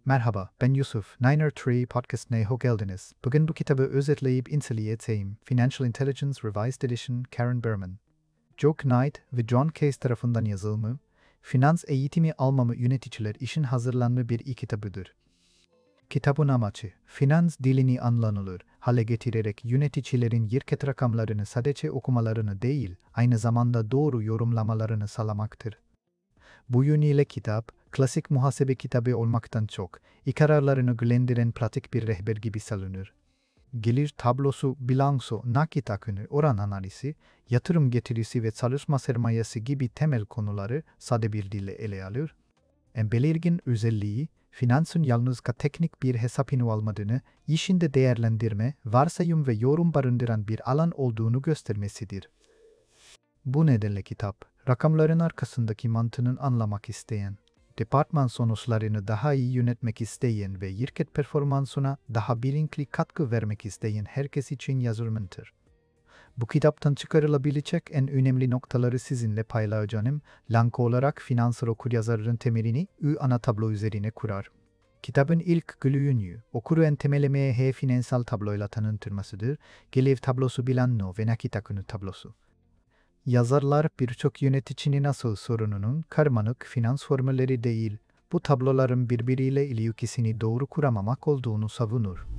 Merhaba, ben Yusuf. Niner Tree Podcast'ne hoş geldiniz. Bugün bu kitabı özetleyip inceleyeceğim. Financial Intelligence Revised Edition, Karen Berman. Joe Knight ve John Case tarafından yazılımı, finans eğitimi almamı yöneticiler için hazırlanmış bir kitabıdır. Kitabın amacı, finans dilini anlanılır hale getirerek yöneticilerin şirket rakamlarını sadece okumalarını değil, aynı zamanda doğru yorumlamalarını sağlamaktır. Bu yönüyle kitap, klasik muhasebe kitabı olmaktan çok, kararlarını güçlendiren pratik bir rehber gibi salınır. Gelir tablosu, bilanço, nakit akını, oran analizi, yatırım getirisi ve çalışma sermayesi gibi temel konuları sade bir dille ele alır. En belirgin özelliği, finansın yalnızca teknik bir hesabını olmadığını, işinde değerlendirme, varsayım ve yorum barındıran bir alan olduğunu göstermesidir. Bu nedenle kitap, rakamların arkasındaki mantığını anlamak isteyen, departman sonuçlarını daha iyi yönetmek isteyen ve şirket performansına daha bilinçli katkı vermek isteyen herkes için yazılmıştır. Bu kitaptan çıkarılabilecek en önemli noktaları sizinle paylaşacağım. Lank olarak finansal okuryazarın temelini ana tablo üzerine kurar. Kitabın ilk yönü, okuru entemelemeye finansal tabloyla tanıtılmasıdır. Gelir tablosu bilanço ve nakit akını tablosu. Yazarlar birçok yöneticinin asıl sorununun karmaşık finans formülleri değil, bu tabloların birbiriyle ilişkisini doğru kuramamak olduğunu savunur.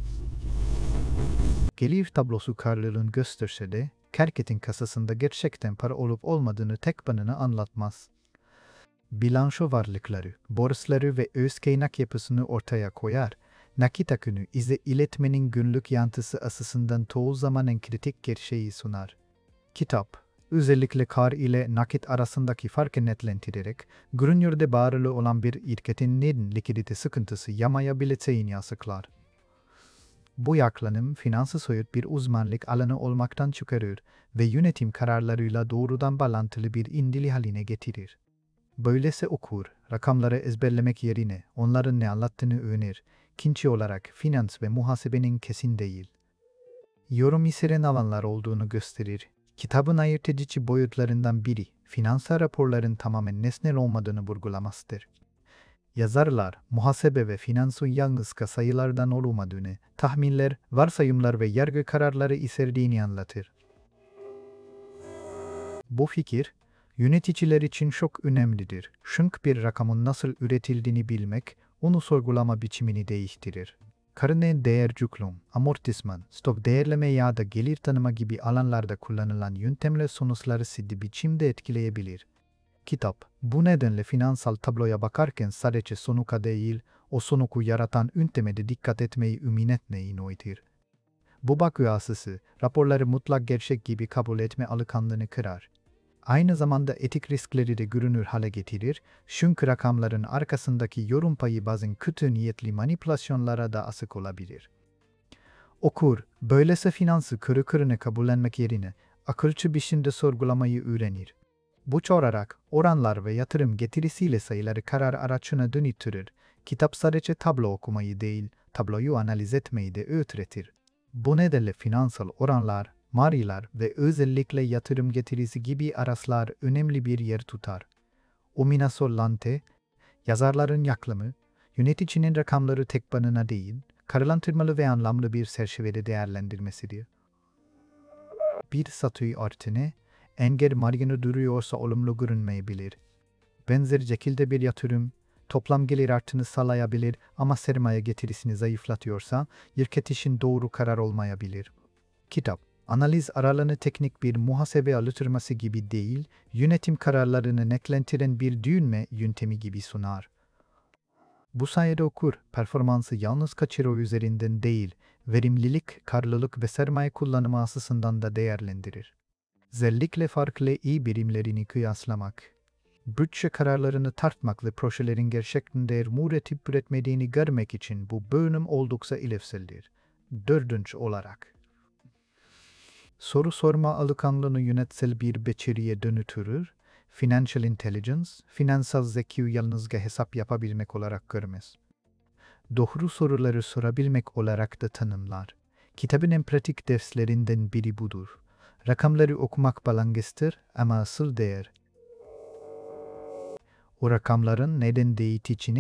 Gelir tablosu karlılığını gösterse de, şirketin kasasında gerçekten para olup olmadığını tek başına anlatmaz. Bilanço varlıkları, borçları ve öz kaynak yapısını ortaya koyar, nakit akını ise iletmenin günlük yansısı açısından çoğu zaman en kritik gerçeği sunar. Kitap, özellikle kar ile nakit arasındaki farkı netlendirerek, görünürde bağırlı olan bir şirketin neden likidite sıkıntısı yaşayabileceğini açıklar. Bu yaklaşım finansı soyut bir uzmanlık alanı olmaktan çıkarır ve yönetim kararlarıyla doğrudan bağlantılı bir indili haline getirir. Böylece okur, rakamları ezberlemek yerine onların ne anlattığını öğrenir, ikinci olarak finans ve muhasebenin kesin değil, yorum içeren alanlar olduğunu gösterir. Kitabın ayırt edici boyutlarından biri, finansal raporların tamamen nesnel olmadığını vurgulamasıdır. Yazarlar, muhasebe ve finansın yalnızca sayılardan olmadığını, tahminler, varsayımlar ve yargı kararları içerdiğini anlatır. Bu fikir, yöneticiler için çok önemlidir. Çünkü bir rakamın nasıl üretildiğini bilmek, onu sorgulama biçimini değiştirir. Karne değer yüklüm, amortisman, stok değerleme ya da gelir tanıma gibi alanlarda kullanılan yöntemler sonuçları ciddi biçimde etkileyebilir. Kitap, bu nedenle finansal tabloya bakarken sadece sonuca değil, o sonucu yaratan yönteme de dikkat etmeyi ümit etmeyi öğretir. Bu bakış açısı, raporları mutlak gerçek gibi kabul etme alışkanlığını kırar. Aynı zamanda etik riskleri de görünür hale getirir, çünkü rakamların arkasındaki yorum payı bazen kötü niyetli manipülasyonlara da açık olabilir. Okur, böylece finansı kırı kırına kabullenmek yerine akılcı biçimde sorgulamayı öğrenir. Bu çoğalarak oranlar ve yatırım getirisiyle sayıları karar araçına dönüştürür. Kitap sadece tablo okumayı değil, tabloyu analiz etmeyi de öğretir. Bu nedenle finansal oranlar, mariler ve özellikle yatırım getirisi gibi araçlar önemli bir yer tutar. Ominasol Lante, yazarların yaklaşımı, yöneticinin rakamları tek başına değil, kararlandırmalı ve anlamlı bir çerçevede değerlendirmesidir. Bir satış artıne, eğer marjını duruyorsa olumlu görünmeyebilir. Benzer şekilde bir yatırım, toplam gelir artıını sağlayabilir ama sermaye getirisini zayıflatıyorsa, şirket için doğru karar olmayabilir. Kitap, analiz aralığını teknik bir muhasebe alıştırması gibi değil, yönetim kararlarını netlendiren bir düşünme yöntemi gibi sunar. Bu sayede okur, performansı yalnız ciro üzerinden değil, verimlilik, karlılık ve sermaye kullanımı açısından da değerlendirir. Özellikle farklı iyi birimlerini kıyaslamak, bütçe kararlarını tartmak ve projelerin gerçekten değer üretip üretmediğini görmek için bu bölüm oldukça ilevseldir. Dördüncü olarak, soru sorma alışkanlığını yönetsel bir beceriye dönüştürür, financial intelligence, finansal zekayı yalnızca hesap yapabilmek olarak görmez. Doğru soruları sorabilmek olarak da tanımlar. Kitabın en pratik derslerinden biri budur. Rakamları okumak balangıstır ama asıl değer, o rakamların neden değiştiğini,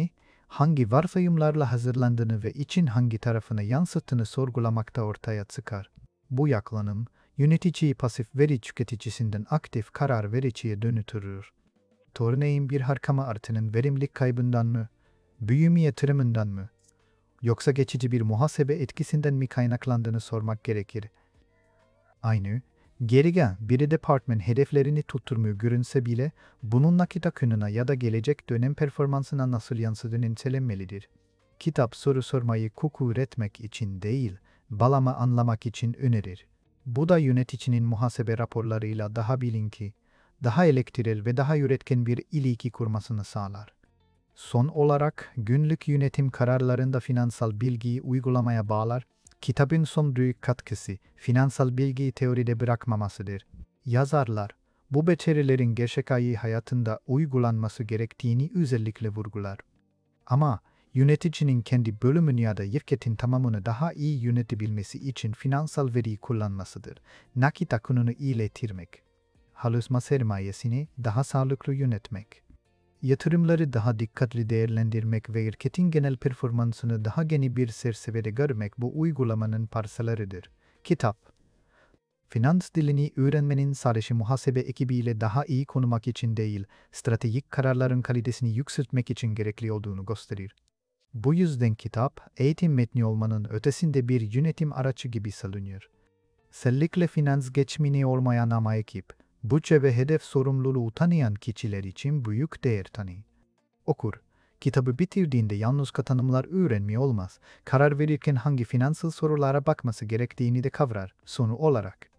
hangi varsayımlarla hazırlandığını ve için hangi tarafını yansıttığını sorgulamakta ortaya çıkar. Bu yaklanım, yöneticiyi pasif veri tüketicisinden aktif karar vericiye dönütürür. Örneğin bir harcama artının verimlilik kaybından mı, büyüme yatırımından mı, yoksa geçici bir muhasebe etkisinden mi kaynaklandığını sormak gerekir. Aynı, gerigen bir departman hedeflerini tutturmuyor görünse bile bunun nakit akınına ya da gelecek dönem performansına nasıl yansıdığını incelenmelidir. Kitap soru sormayı koku üretmek için değil, balama anlamak için önerir. Bu da yöneticinin muhasebe raporlarıyla daha bilinçli, daha elektrikli ve daha üretken bir ilişki kurmasını sağlar. Son olarak günlük yönetim kararlarında finansal bilgiyi uygulamaya bağlar. Kitabın son büyük katkısı finansal bilgiyi teoride bırakmamasıdır. Yazarlar, bu becerilerin gerçek hayatında uygulanması gerektiğini özellikle vurgular. Ama yöneticinin kendi bölümünü ya da şirketin tamamını daha iyi yönetebilmesi için finansal veriyi kullanmasıdır. Nakit akınını iyileştirmek, çalışma sermayesini daha sağlıklı yönetmek, yatırımları daha dikkatli değerlendirmek ve şirketin genel performansını daha geniş bir çerçevede görmek bu uygulamanın parçalarıdır. Kitap, finans dilini öğrenmenin sadece muhasebe ekibiyle daha iyi konuşmak için değil, stratejik kararların kalitesini yükseltmek için gerekli olduğunu gösterir. Bu yüzden kitap, eğitim metni olmanın ötesinde bir yönetim araçı gibi salınıyor. Özellikle finans geçmişi olmayan ama ekip, bütçe ve hedef sorumluluğu tanıyan kişiler için büyük değer tanır. Okur, kitabı bitirdiğinde yalnız tanımlar öğrenmiyor olmaz, karar verirken hangi finansal sorulara bakması gerektiğini de kavrar. Sonu olarak,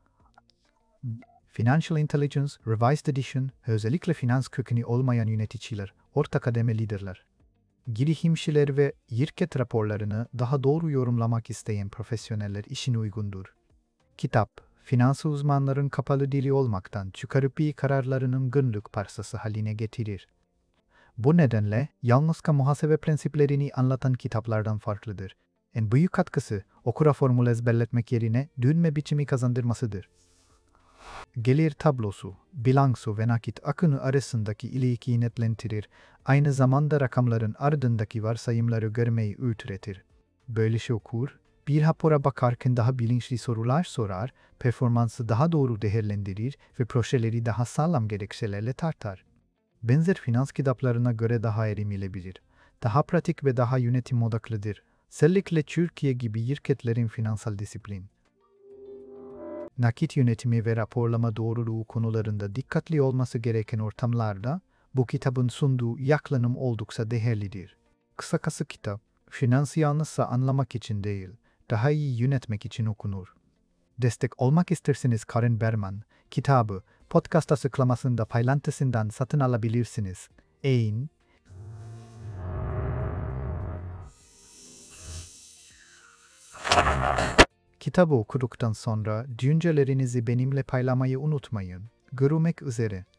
Financial Intelligence Revised Edition, özellikle finans kökeni olmayan yöneticiler, orta kademe liderler, girişimciler ve şirket raporlarını daha doğru yorumlamak isteyen profesyoneller için uygundur. Kitap, finans uzmanların kapalı dili olmaktan çıkarıp iyi kararlarının günlük parçası haline getirir. Bu nedenle yalnızca muhasebe prensiplerini anlatan kitaplardan farklıdır. En büyük katkısı okura formül ezberletmek yerine dönme biçimi kazandırmasıdır. Gelir tablosu, bilanço ve nakit akını arasındaki ilişkiyi netlendirir, aynı zamanda rakamların ardındaki varsayımları görmeyi öğretir. Böylece okur, bir rapora bakarken daha bilinçli sorular sorar, performansı daha doğru değerlendirir ve projeleri daha sağlam gerekçelerle tartar. Benzer finans kitaplarına göre daha erimilebilir, daha pratik ve daha yönetim odaklıdır. Özellikle Türkiye gibi şirketlerin finansal disiplin, nakit yönetimi ve raporlama doğruluğu konularında dikkatli olması gereken ortamlarda bu kitabın sunduğu yaklanım oldukça değerlidir. Kısacası kitap, finansı yalnızca anlamak için değil, daha iyi yönetmek için okunur. Destek olmak isterseniz Karen Berman, kitabı podcast açıklamasında paylaşımından satın alabilirsiniz. Kitabı okuduktan sonra düşüncelerinizi benimle paylaşmayı unutmayın. Görüşmek üzere.